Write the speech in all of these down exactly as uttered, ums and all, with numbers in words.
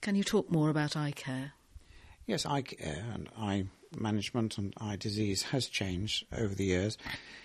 Can you talk more about eye care? Yes, eye care and eye management and eye disease has changed over the years.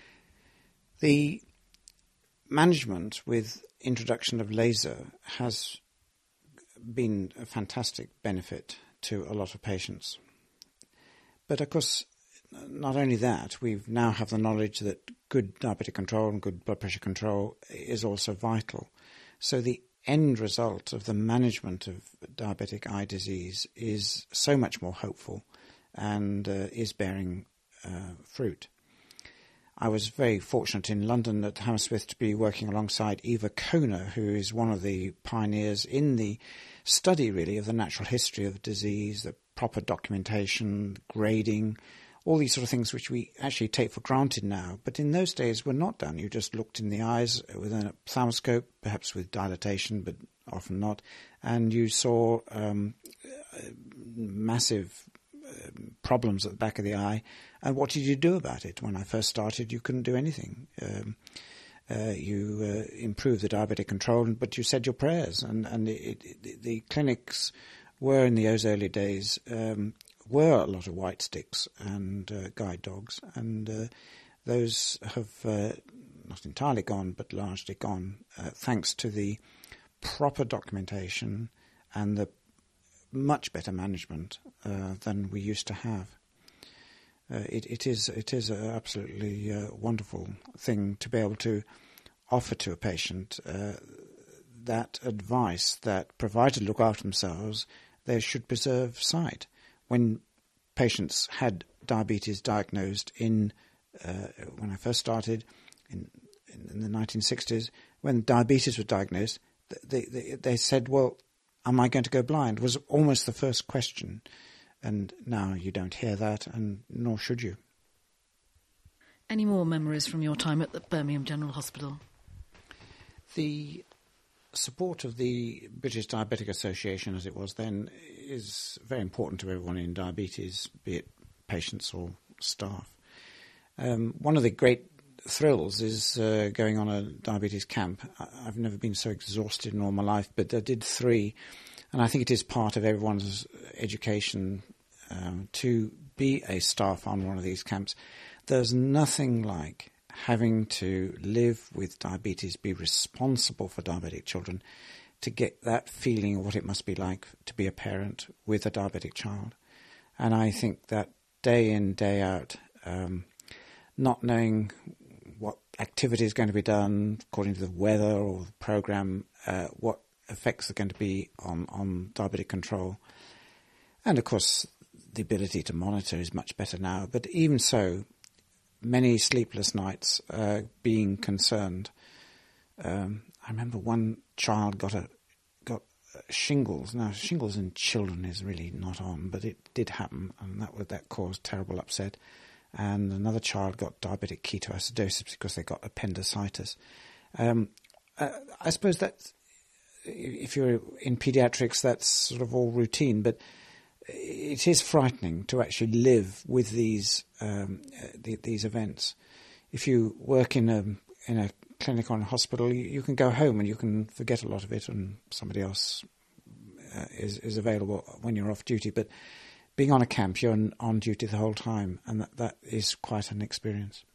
The management with introduction of laser has been a fantastic benefit to a lot of patients. But of course, not only that, we now have the knowledge that good diabetic control and good blood pressure control is also vital. So the end result of the management of diabetic eye disease is so much more hopeful and uh, is bearing uh, fruit. I was very fortunate in London at Hammersmith to be working alongside Eva Kona, who is one of the pioneers in the study, really, of the natural history of disease, the proper documentation, grading, all these sort of things which we actually take for granted now, but in those days were not done. You just looked in the eyes with an ophthalmoscope, perhaps with dilatation, but often not, and you saw um, massive uh, problems at the back of the eye. And what did you do about it? When I first started, you couldn't do anything. Um, uh, you uh, improved the diabetic control, but you said your prayers, and, and it, it, the clinics were in those early days um, were a lot of white sticks and uh, guide dogs, and uh, those have uh, not entirely gone, but largely gone, uh, thanks to the proper documentation and the much better management uh, than we used to have. Uh, it, it is it is an absolutely uh, wonderful thing to be able to offer to a patient uh, that advice that, provided to look after themselves, they should preserve sight. When patients had diabetes diagnosed in, uh, when I first started in, in the nineteen sixties, when diabetes was diagnosed, they, they, they said, well, am I going to go blind? Was almost the first question. And now you don't hear that, and nor should you. Any more memories from your time at the Birmingham General Hospital? The support of the British Diabetic Association, as it was then, is very important to everyone in diabetes, be it patients or staff. Um, one of the great thrills is uh, going on a diabetes camp. I've never been so exhausted in all my life, but I did three, and I think it is part of everyone's education um, to be a staff on one of these camps. There's nothing like having to live with diabetes, be responsible for diabetic children, to get that feeling of what it must be like to be a parent with a diabetic child. And I think that day in, day out, um, not knowing what activity is going to be done according to the weather or the program, uh, what effects are going to be on, on diabetic control. And of course, the ability to monitor is much better now. But even so, many sleepless nights uh, being concerned. Um, I remember one child got a got shingles. Now, shingles in children is really not on, but it did happen, and that would, that caused terrible upset. And another child got diabetic ketoacidosis because they got appendicitis. Um, uh, I suppose that if you're in paediatrics, that's sort of all routine, but it is frightening to actually live with these um, the, these events. If you work in a in a clinic or a hospital, you, you can go home and you can forget a lot of it, and somebody else uh, is is available when you're off duty. But being on a camp, you're on, on duty the whole time, and that, that is quite an experience.